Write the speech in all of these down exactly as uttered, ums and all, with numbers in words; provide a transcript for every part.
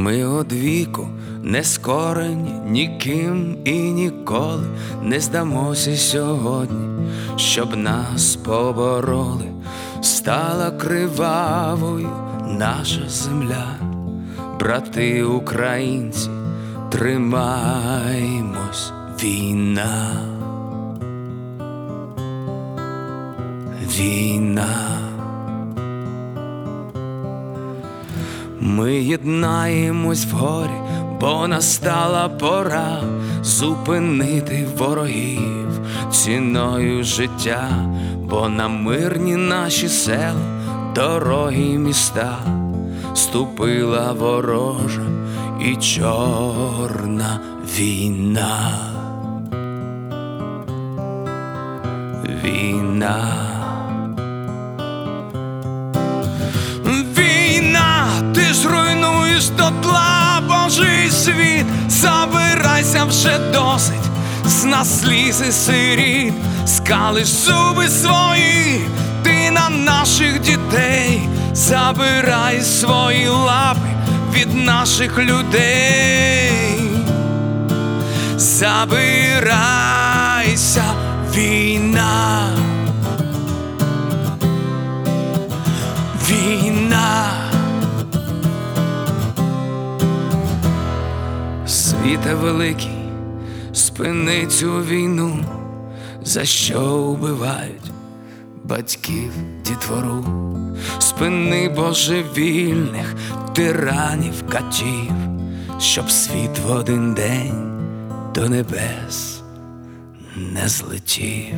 Ми одвіку не скорені ніким і ніколи не здамося сьогодні, щоб нас побороли. Стала кривавою наша земля, брати українці, тримаймось, війна, війна. Ми єднаємось в горі, бо настала пора зупинити ворогів ціною життя, бо на мирні наші села, дороги й міста ступила ворожа і чорна війна, війна. Дотла Божий світ, забирайся вже досить, з нас слізи сиріт, скалиш зуби свої, ти на наших дітей, забирай свої лапи від наших людей, забирайся, війна, війна. Світе великий, спини цю війну, за що вбивають батьків, дітвору. Спини божевільних тиранів, катів, щоб світ в один день до небес не злетів.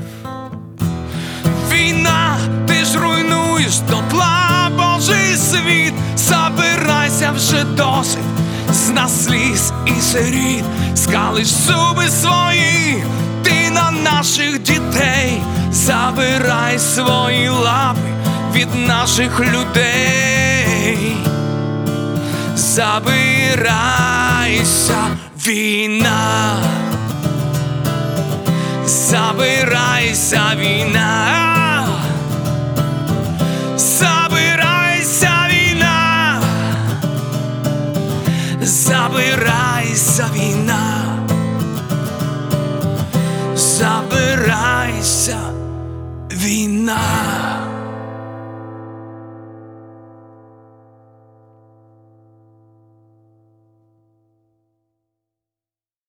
Війна, ти ж руйнуєш дотла Божий світ, забирайся вже досить, з нас сліз і сиріт, скалиш зуби свої, ти на наших дітей, забирай свої лапи від наших людей, забирайся, війна, забирайся, війна, забирайся, війна, забирайся, війна, забирайся, війна.